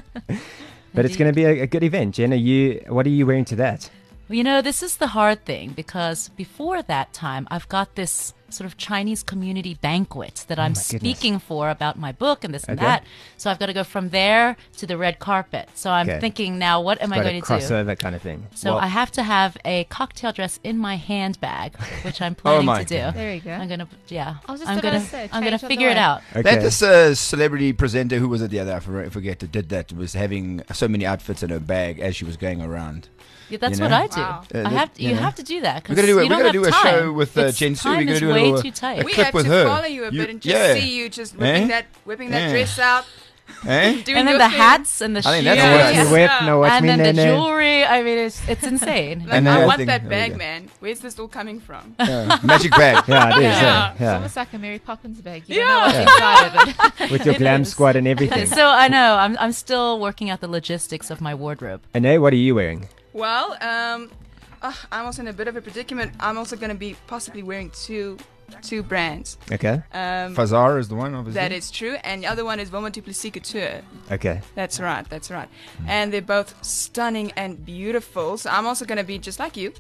But it's going to be a, a good event. Jen, are you? What are you wearing to that? Well, you know, this is the hard thing because before that time, I've got this sort of Chinese community banquet that I'm my goodness. speaking for about my book and this and Okay. that. So I've got to go from there to the red carpet. So I'm Okay. thinking now, what am I Got going a to do? crossover kind of thing. So Well- I have to have a cocktail dress in my handbag, which I'm planning my to do. God. There you go. I'm gonna, yeah. I was just I'm gonna gonna, say, I'm gonna change on the figure it way. out. Okay. That this uh, celebrity presenter, who was it the other? I for- I forget. That did that was having so many outfits in her bag as she was going around. Yeah, that's You what know? I do. Wow. Uh, I that- have to, you you know. have to do that. 'cause We're gonna do a, you we're don't gonna do a have show time. with uh, It's- Jen Su. time We're gonna is do a way little too uh, tight. a We clip have with to her. follow you a You- bit and just yeah. see you just whipping Eh? that whipping that Yeah. dress out. Eh? Doing And then your the thing. hats and the I shoes think that's Yeah, what Watch I- me whip, no, watch and me then the nene. jewelry. I mean, it's it's insane. Like, And I the want other that thing- there we bag, go. man. Where's this all coming from? Yeah. Magic bag. Yeah, it is. Yeah. Yeah, It's yeah. almost like a Mary Poppins bag. You Yeah. don't know what's inside of it. With your It glam is. squad and everything. So I know I'm I'm still working out the logistics of my wardrobe. Ane, what are you wearing? Well, um, uh, I'm also in a bit of a predicament. I'm also going to be possibly wearing two two brands. Okay. Um, Fazar is the one, obviously. that is true, and the other one is Woman Duplessis Couture. Okay. That's right, that's right. And they're both stunning and beautiful. So I'm also going to be just like you.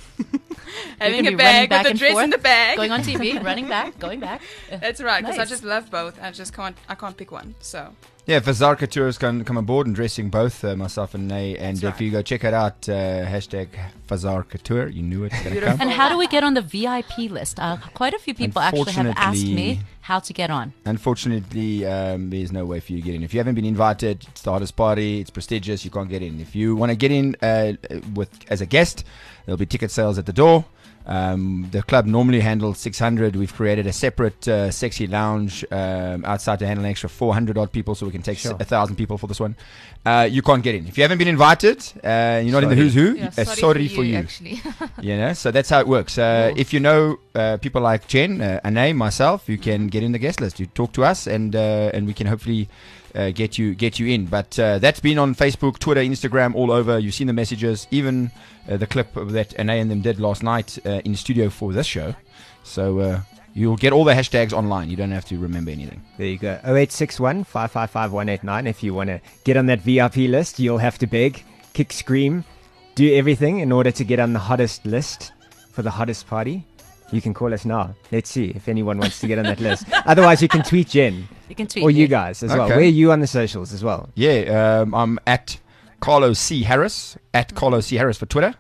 Having can a be running bag back with a and dress forth, in the bag. Going on T V, running back, going back. That's right, because Nice. I just love both. I just can't I can't pick one. So Yeah, Fazar Couture has come, come aboard and dressing both uh, myself and Nay. And That's if right. you go check it out, uh, hashtag Fazar Couture, you knew it's going to Beautiful. come. And how do we get on the V I P list? Uh, quite a few people actually have asked me Unfortunately- how to get on. Unfortunately, um, there's no way for you to get in. If you haven't been invited, it's the hardest party. It's prestigious. You can't get in. If you want to get in uh, with as a guest, there'll be ticket sales at the door. Um, the club normally handles six hundred. We've created a separate uh, sexy lounge um, outside to handle an extra four hundred odd people, so we can take Sure. a one thousand people for this one. Uh, you can't get in. If you haven't been invited, uh, you're not in the Sorry. who's who, Yeah, uh, sorry, for you. actually. You know, so that's how it works. Uh, Cool. if you know uh, people like Jen, uh, Ane, myself, you can get in the guest list. You talk to us, and uh, and we can hopefully uh, get you get you in. But uh, that's been on Facebook, Twitter, Instagram, all over. You've seen the messages, even uh, the clip that Ane and them did last night uh, in studio for this show. So uh, you'll get all the hashtags online. You don't have to remember anything. There you go. oh eight six one, five five five, one eight nine. If you want to get on that V I P list, you'll have to beg, kick, scream, do everything in order to get on the hottest list for the hottest party. You can call us now. Let's see if anyone wants to get on that list. Otherwise, you can tweet Jen You can tweet or you me. guys as well. Okay. Where are you on the socials as well? Yeah, um, I'm at Carlo C. Harris, at Carlo C. Harris for Twitter.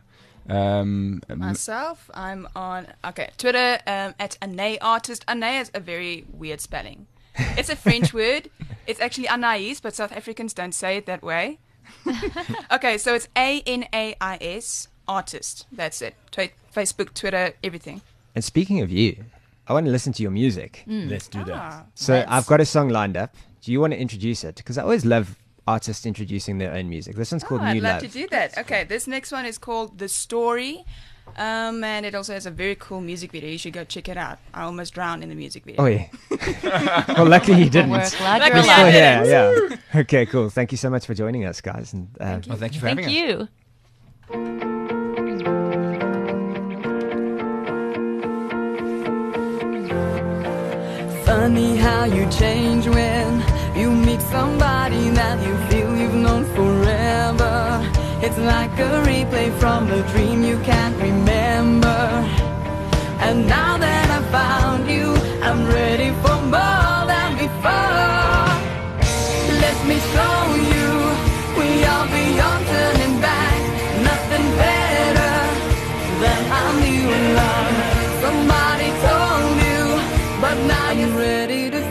Um, um, myself, I'm on okay Twitter um, at Ane Artist. Ane is a very weird spelling. It's a French word. It's actually Anais, but South Africans don't say it that way. Okay, so it's A N A I S Artist. That's it. Twi- Facebook, Twitter, everything. And speaking of you, I want to listen to your music. Let's do that. Ah, So let's- I've got a song lined up. Do you want to introduce it? Because I always love artists introducing their own music. This one's Oh, called I'd New love Love. to do that. Okay, this next one is called The Story. Um, and it also has a very cool music video. You should go check it out. I almost drowned in the music video. Oh yeah. Well, luckily you didn't. We're glad Luckily you're I Oh alive. didn't. yeah, yeah. Okay, cool. Thank you so much for joining us, guys. And uh, well, thank you for Thank having us. you. Funny how you change when you meet somebody that you feel you've known forever. It's like a replay from a dream you can't remember. And now that I found you, I'm ready for more than before. Let me show you, we are beyond turning back. Nothing better than our new love. Somebody told you, but now you're ready to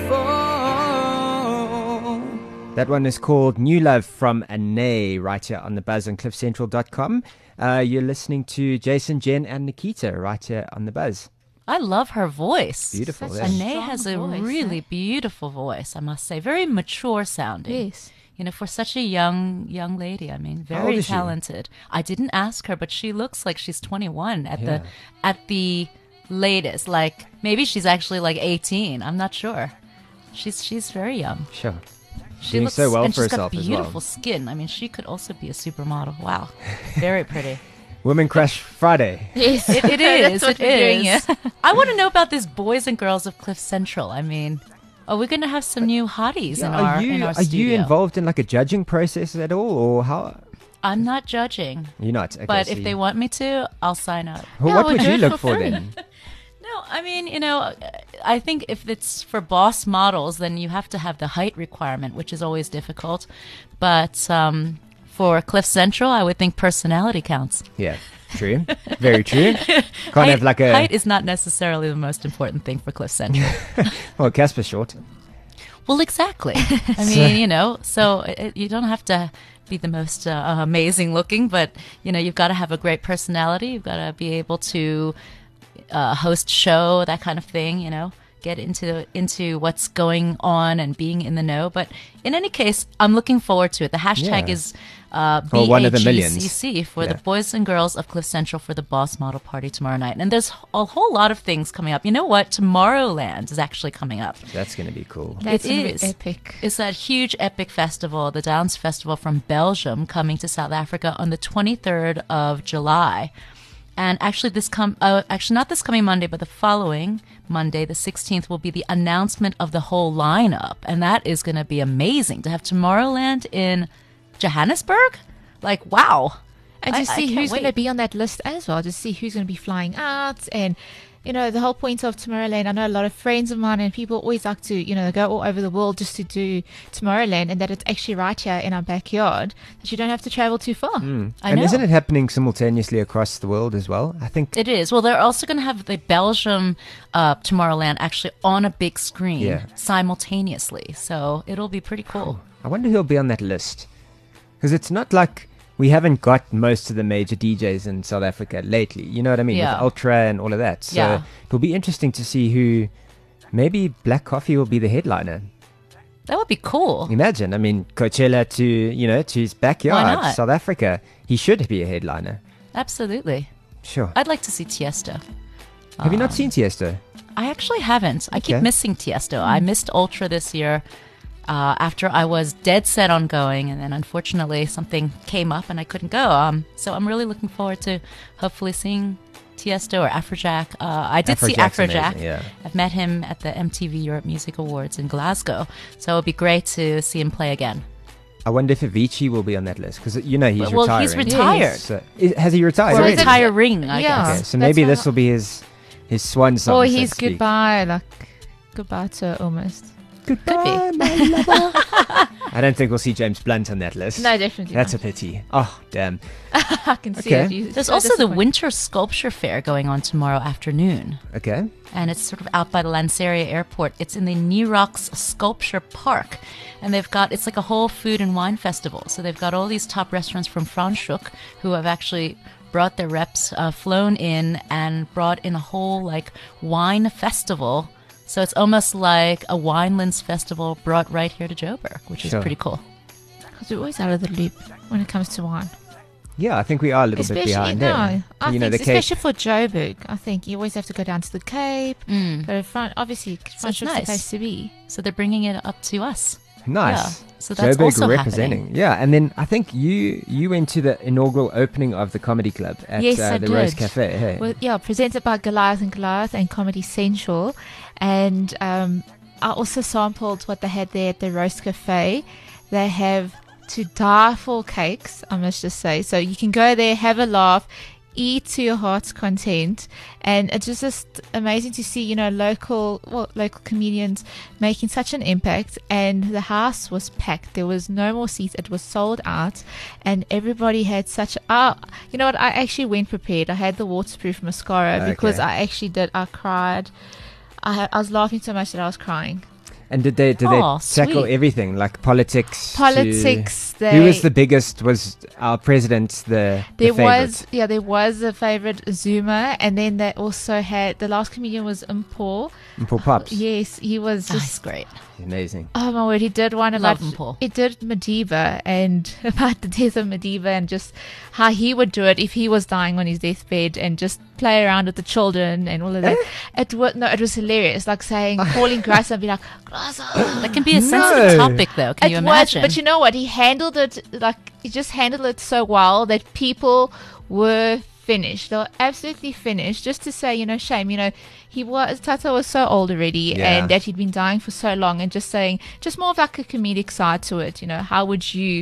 fall. that one is called New Love from Ane, right here on the Buzz on cliff central dot com. Uh, you're listening to Jason, Jen, and Nikita right here on the Buzz. I love her voice. Beautiful. Such yeah. a Ane strong has a voice, really eh? beautiful voice, I must say. Very mature sounding. Yes. You know, for such a young young lady, I mean, How old very is she? talented. I didn't ask her, but she looks like she's twenty-one at Yeah. the at the latest. Like maybe she's actually like eighteen. I'm not sure. She's she's very young. Sure. She Doing looks so well and for she's herself got as well. beautiful skin. I mean, she could also be a supermodel. Wow, very pretty. Women Crush Friday. Yes. It, it is. That's what it we're doing is. here. I want to know about these boys and girls of Cliff Central. I mean, are we going to have some new hotties in are our you in our are studio? you involved in like a judging process at all, or how? I'm not judging, You're not. Okay, but so if you- they want me to, I'll sign up. Well, Yeah, what we'll would do you it look for for free. then? No, I mean, you know, I think if it's for boss models, then you have to have the height requirement, which is always difficult. But um, for Cliff Central, I would think personality counts. Yeah, true. Very true. Can't height, have like a... height is not necessarily the most important thing for Cliff Central. Well, Casper's short. Well, exactly. I mean, you know, so it, you don't have to be the most uh, amazing looking, but, you know, you've got to have a great personality. You've got to be able to uh, host show, that kind of thing, you know, get into into what's going on and being in the know. But in any case, I'm looking forward to it. The hashtag Yeah. is uh, Well, one of the B A G C C millions. for Yeah. the boys and girls of Cliff Central for the Boss Model Party tomorrow night. And there's a whole lot of things coming up. You know what? Tomorrowland is actually coming up. That's going to be cool. That's It gonna be is. epic. It's that huge epic festival, the Dance Festival from Belgium, coming to South Africa on the twenty-third of July. And actually, this come uh, actually not this coming Monday, but the following Monday, the sixteenth, will be the announcement of the whole lineup, and that is going to be amazing to have Tomorrowland in Johannesburg. Like, wow! And to I- I see can't who's going to wait. be on that list as well, to see who's going to be flying out. And, you know, the whole point of Tomorrowland, I know a lot of friends of mine and people always like to, you know, go all over the world just to do Tomorrowland, and that it's actually right here in our backyard, that you don't have to travel too far. Mm. I and know. isn't it happening simultaneously across the world as well? I think. It is. Well, they're also going to have the Belgium uh, Tomorrowland actually on a big screen Yeah. simultaneously. So it'll be pretty cool. I wonder who'll be on that list. Because it's not like we haven't got most of the major D Js in South Africa lately. You know what I mean? Yeah. With Ultra and all of that. So Yeah. it'll be interesting to see who. Maybe Black Coffee will be the headliner. That would be cool. Imagine. I mean, Coachella to, you know, to his backyard, not? South Africa. He should be a headliner. Absolutely. Sure. I'd like to see Tiesto. Have you not seen Tiesto? I actually haven't. I keep Okay. missing Tiesto. I missed Ultra this year uh, after I was dead set on going, and then unfortunately something came up and I couldn't go. Um, so I'm really looking forward to hopefully seeing Tiesto or Afrojack. Uh, I did see Afrojack's Afrojack. amazing, yeah. I've met him at the M T V Europe Music Awards in Glasgow, so it would be great to see him play again. I wonder if Avicii will be on that list. Because, you know, he's Well, retiring. he's retired. Yes. So, i- has he retired Or already? retiring, I Yeah. guess. Okay, so That's maybe why- this will be his his swan song. Or so he's to speak. goodbye, like goodbye to almost. Goodbye, my lover. I don't think we'll see James Blunt on that list. No, definitely That's not. a pity. Oh, damn. I can see Okay. it. You- There's so also the disappointed. Winter Sculpture Fair going on tomorrow afternoon. Okay. And it's sort of out by the Lanseria Airport. It's in the Nirox Sculpture Park. And they've got, it's like a whole food and wine festival. So they've got all these top restaurants from Franschhoek who have actually brought their reps, uh, flown in and brought in a whole like wine festival. So it's almost like a Winelands festival brought right here to Joburg, which is Sure. pretty cool. Because we're always out of the loop when it comes to wine. Yeah, I think we are a little bit Especially, behind no, them. I you know, think, the Cape. especially for Joburg, I think you always have to go down to the Cape, Mm. go to front. Obviously, So it's Franschhoek's the nice. place to be. So they're bringing it up to us. Nice. Yeah. So that's Joburg also representing. happening. Yeah, and then I think you you went to the inaugural opening of the comedy club at Yes, uh, I the did. Rose Cafe. Hey. Well, yeah, presented by Goliath and Goliath and Comedy Central. And um, I also sampled what they had there at the Roast Cafe. They have to die for cakes, I must just say. So you can go there, have a laugh, eat to your heart's content, and it's just, just amazing to see, you know, local well, local comedians making such an impact. And the house was packed. There was no more seats. It was sold out, and everybody had such. Uh, you know what? I actually went prepared. I had the waterproof mascara because Okay. I actually did. I cried. I, had, I was laughing so much that I was crying. And did they did Aw, they tackle sweet. everything like politics? to- Politics, Who was they- the biggest? Was our president the the There favorite? was, yeah, there was a favorite, Zuma, and then they also had the last comedian was Mpho. Mpho Pops. Yes, he was That's just great. Amazing. oh my word, he did one about Love Mpho. he did Madiba and about the death of Madiba and just how he would do it if he was dying on his deathbed and just play around with the children and all of that. It was no, it was hilarious, like saying calling Graça and be like Graça. That can be a sensitive No. topic, though. Can It you was, imagine? but you know what? He handled it like he just handled it so well that people were finished. They were absolutely finished. Just to say, you know, shame. You know, he was Tata was so old already, Yeah. and that he'd been dying for so long, and just saying, just more of like a comedic side to it. You know, how would you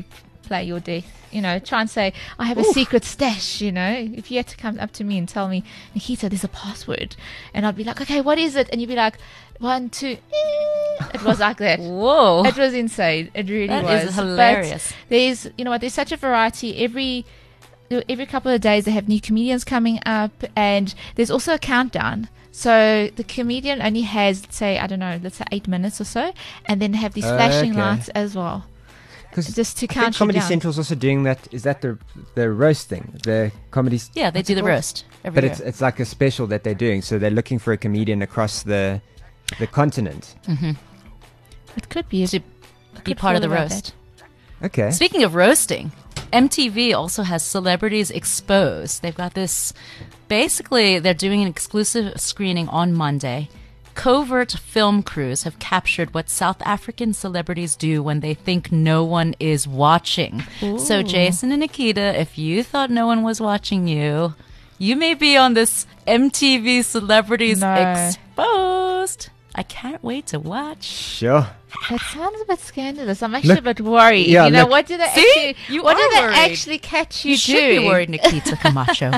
play your death. You know, try and say, I have a secret stash, you know. If you had to come up to me and tell me, Nikita, there's a password. And I'd be like, okay, what is it? And you'd be like, one, two. Eh. It was like that. Whoa. It was insane. It really That was. is hilarious. But there's, you know what, there's such a variety. Every every couple of days they have new comedians coming up. And there's also a countdown. So the comedian only has, say, I don't know, let's say eight minutes or so. And then have these Uh, flashing okay. lights as well. Because Just to I count think you Comedy down. Central's also doing that. Is that the the roast thing? The comedy. s- Yeah, they what's do it the called? roast every But year. it's it's like a special that they're doing. So they're looking for a comedian across the the continent. Mhm. It could be. To I be could part of the follow that. roast. Okay. Speaking of roasting, M T V also has Celebrities Exposed. They've got this. Basically, they're doing an exclusive screening on Monday. Covert film crews have captured what South African celebrities do when they think no one is watching. So, Ooh. Jason and Nikita, if you thought no one was watching you, you may be on this M T V Celebrities No. Exposed. I can't wait to watch. Sure. That sounds a bit scandalous. I'm actually Look- a bit worried. yeah, you know, look- what do they See? actually You what do are they worried. actually catch you, You should doing? be worried, Nikita Camacho.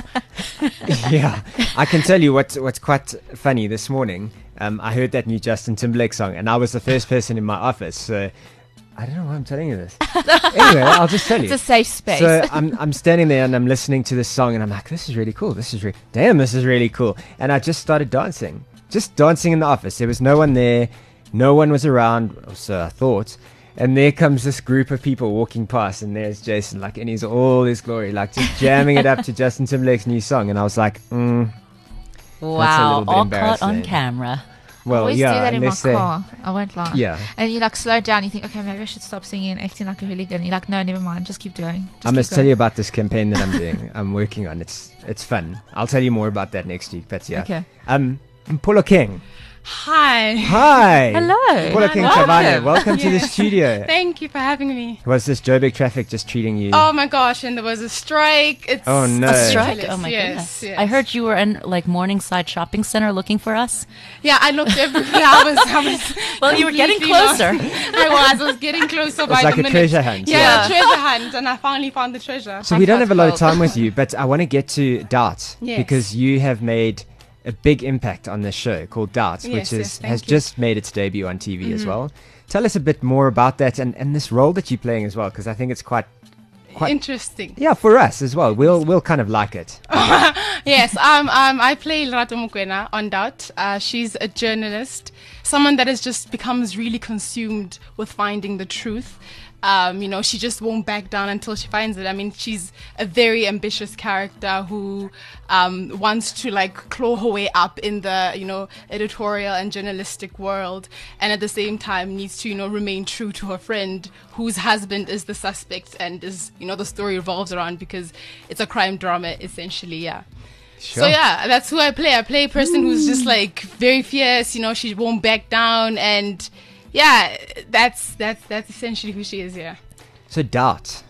Yeah, I can tell you what's what's quite funny. This morning, um, I heard that new Justin Timberlake song, and I was the first person in my office. So I don't know why I'm telling you this. Anyway, I'll just tell you. It's a safe space. So I'm I'm standing there and I'm listening to this song, and I'm like, this is really cool. This is really damn. This is really cool. And I just started dancing, just dancing in the office. There was no one there, no one was around, or so I thought. And there comes this group of people walking past, and there's Jason, like in his all his glory, like just jamming it up to Justin Timberlake's new song. And I was like, mm, Wow, bit all caught on embarrassing. camera. I well, always yeah, do that in my unless they- car. I won't lie. Yeah. And you like slow down. You think, okay, maybe I should stop singing and acting like a hooligan. You're like, no, never mind. Just keep doing. Just I must keep tell going. you about this campaign that I'm doing. I'm working on. It's it's fun. I'll tell you more about that next week. But yeah. Okay. Um, Polo King. Hi. Hi. Hello. Polo King Welcome. Chavane. Welcome to the Yes. studio. Thank you for having me. Was this Joburg traffic just treating you? Oh my gosh, and there was a strike. It's Oh, no. A strike? ridiculous. Oh my yes, goodness. yes. I heard you were in like Morningside Shopping Center looking for us. Yeah, I looked everywhere. I was, I was Well, you were getting completely lost. closer. I was. I was getting closer by like the a minute. treasure hunt, Yeah, yeah. a treasure hunt, and I finally found the treasure. So we don't have a lot of felt. time with you, but I want to get to Dart Yes. because you have made a big impact on this show called Dart, Yes, which is yes, thank has you. just made its debut on T V as well. Tell us a bit more about that and, and this role that you're playing as well, because I think it's quite quite Interesting. yeah for us as well. We'll we'll kind of like it. Yes, um, um, I play Lerato Mokoena on Doubt. Uh, she's a journalist, someone that has just becomes really consumed with finding the truth. Um, you know, she just won't back down until she finds it. I mean, she's a very ambitious character who um, wants to like claw her way up in the, you know, editorial and journalistic world, and at the same time needs to, you know, remain true to her friend whose husband is the suspect and is, you know, the story revolves around because it's a crime drama essentially. Yeah. So yeah, that's who I play. I play a person who's just like very fierce, you know, she won't back down, and yeah, that's that's that's essentially who she is, yeah. So Dart,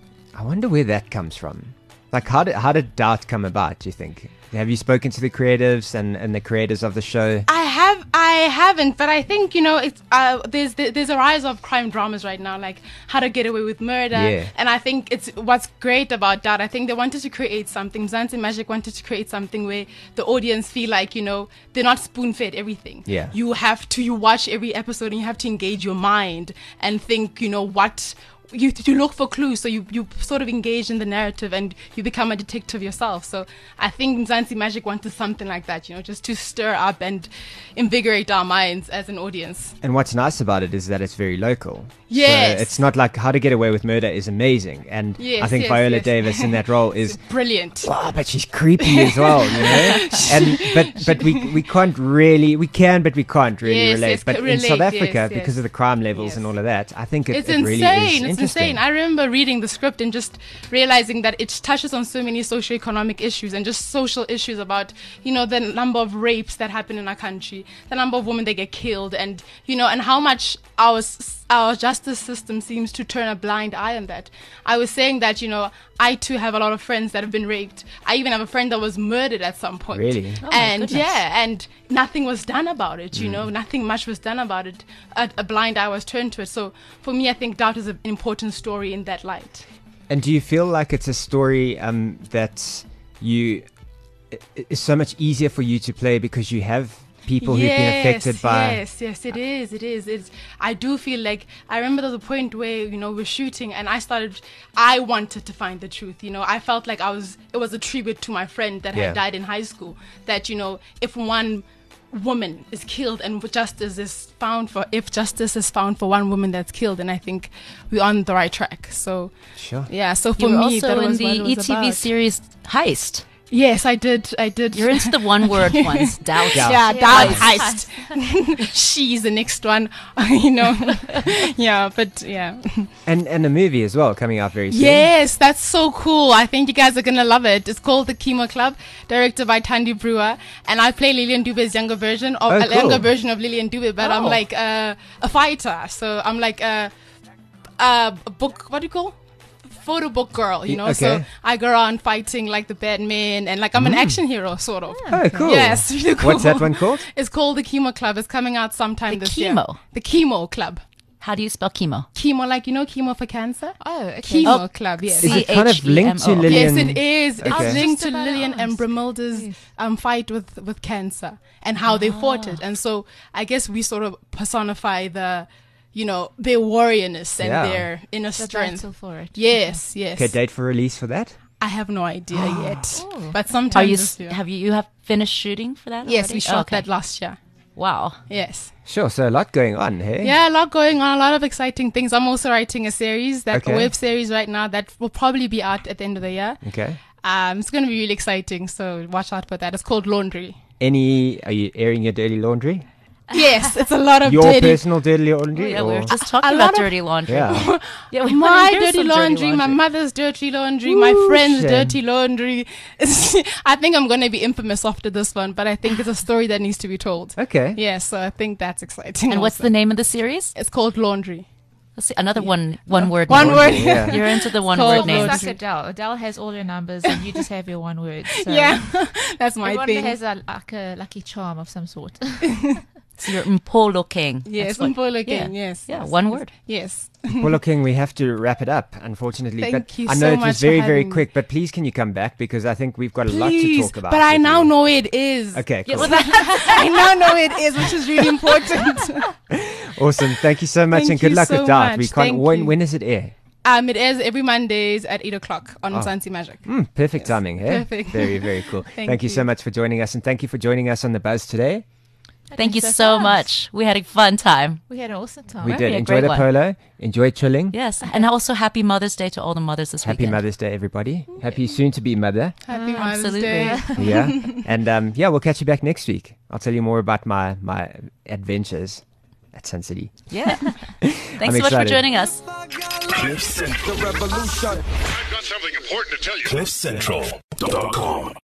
I wonder where that comes from. Like, how did how did Dart come about? Do you think? Have you spoken to the creatives and, and the creators of the show? I have, I haven't, but I think you know, it's uh, there's there's a rise of crime dramas right now, like How to Get Away with Murder, Yeah. and I think it's what's great about that. I think they wanted to create something. Mzansi Magic wanted to create something where the audience feel like you know they're not spoon fed everything. Yeah. You have to you watch every episode and you have to engage your mind and think you know what. You, you look for clues, so you, you sort of engage in the narrative and you become a detective yourself. So I think Mzansi Magic wanted something like that, you know, just to stir up and invigorate our minds as an audience. And what's nice about it is that it's very local. Yes. So it's not like How to Get Away with Murder is amazing. And Yes, I think yes, Viola yes. Davis in that role is Brilliant. wow, but she's creepy as well, you know? And but but we we can't really we can but we can't really Yes, relate. yes, but can in South relate, Africa, yes, because yes. of the crime levels Yes. and all of that, I think it, It's it insane. really is It's interesting. insane. I remember reading the script and just realizing that it touches on so many socioeconomic issues and just social issues about, you know, the number of rapes that happen in our country, the number of women that get killed, and, you know, and how much our s- our justice system seems to turn a blind eye on that. I was saying that, you know, I too have a lot of friends that have been raped. I even have a friend that was murdered at some point. Really? Oh my and goodness. yeah, and nothing was done about it, you know, nothing much was done about it. A, a blind eye was turned to it. So for me, I think Doubt is an important story in that light. And do you feel like it's a story um, that you i- is so much easier for you to play because you have people who've been affected by? Yes, yes, it is. It is. It's. I do feel like I remember there was a point where you know we're shooting, and I started. I wanted to find the truth. You know, I felt like I was. It was a tribute to my friend that Yeah. had died in high school. That you know, if one woman is killed and justice is found for, if justice is found for one woman that's killed, then I think we're on the right track. So Sure. yeah. So for You were me, also that in was the what it was E T V about. series Heist. Yes, I did. I did. You're into the one-word ones. Doubt. Doubt. Yeah, Yeah. Doubt Heist. Heist. She's the next one, you know. Yeah, but yeah. And and a movie as well coming out very soon. Yes, that's so cool. I think you guys are gonna love it. It's called The Chemo Club, directed by Tandy Brewer, and I play Lillian Dube's younger version of Oh, a cool. younger version of Lillian Dube, but I'm Oh. like uh, a fighter. So I'm like a, a book. What do you call? Photo book girl, you Y- know. okay. So I go around fighting like the Batman, and like I'm an action hero, sort of. Oh, cool. Yes, really cool. What's that one called? It's called The Chemo Club. It's coming out sometime The this year. Chemo? The Chemo Club. How do you spell chemo? Chemo, like you know, chemo for cancer. Oh, okay. Chemo Oh, Club. Yes. Is it kind of linked to C H E M O. Lillian? Yes, it is. Okay. It's linked to Just about Lillian and arms. Brimilda's Yes. um, fight with, with cancer and how they fought it. And so I guess we sort of personify the, you know, their warriorness and Yeah. their inner The strength. battle for it. Yes, yes. Okay, date for release for that? I have no idea yet, Oh. but Are sometime you? this s- year. Have you? You have finished shooting for that? Yes, already? we shot Okay. that last year. Wow. Yes. Sure, so a lot going on, hey? Yeah, a lot going on, a lot of exciting things. I'm also writing a series, that Okay. a web series right now that will probably be out at the end of the year. Okay. Um, it's going to be really exciting, so watch out for that. It's called Laundry. Any, are you airing your dirty laundry? Yes, it's a lot of Your dirty. personal dirty Oh, laundry? yeah, we or- were just talking A about lot of- dirty laundry. Yeah. Yeah, we My wanna hear dirty some laundry, my laundry. mother's dirty laundry, my Ooh, friend's shame. dirty laundry. I think I'm going to be infamous after this one, but I think it's a story that needs to be told. Okay. Yeah, so I think that's exciting. And what's also. the name of the series? It's called Laundry. Let's see, another one one word. One name. word. Yeah. You're into the one called word It's names. like Adele. Adele has all your numbers, and you just have your one word. So Yeah, that's my everyone thing. has a, like a lucky charm of some sort. So you're Mpolo King. Yes, That's what- Mpolo King, yeah. yes. Yeah, yes, one yes. word. Yes. Well, King, we have to wrap it up, unfortunately. Thank but you I know so it much was for very, very having me. quick, but please can you come back? Because I think we've got a lot to Please, talk about. but I with now you. know where it is. Okay, Yeah, cool. well, that- I now know where it is, which is really important. Awesome. Thank you so much, Thank and good you luck so with Doubt. We much. can't. Thank When you. when does it air? um, it airs every Mondays at eight o'clock on Oh. Mzansi Magic. Mm, perfect timing, hey? Perfect. Very, very cool. Thank thank you so you. much for joining us, and thank you for joining us on the Buzz today. Thank you so so fast. much. We had a fun time. We had an awesome time. We Right, did yeah, enjoy great the one. polo, enjoy chilling. Yes, and also happy Mother's Day to all the mothers this Happy weekend. Mother's Day, everybody. Happy soon to be mother. Happy Mother's Absolutely. Day. Yeah, and um, yeah, we'll catch you back next week. I'll tell you more about my my adventures at Sun City. Yeah. Thanks I'm so much for excited. joining us. Cliff Central. The revolution. I've got something important to tell you. cliff central dot com